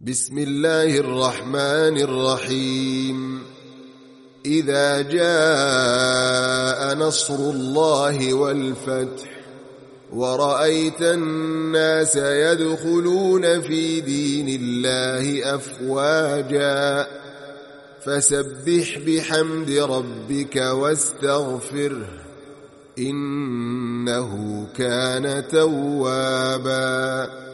بسم الله الرحمن الرحيم إذا جاء نصر الله والفتح ورأيت الناس يدخلون في دين الله أفواجا فسبح بحمد ربك واستغفره إنه كان توابا.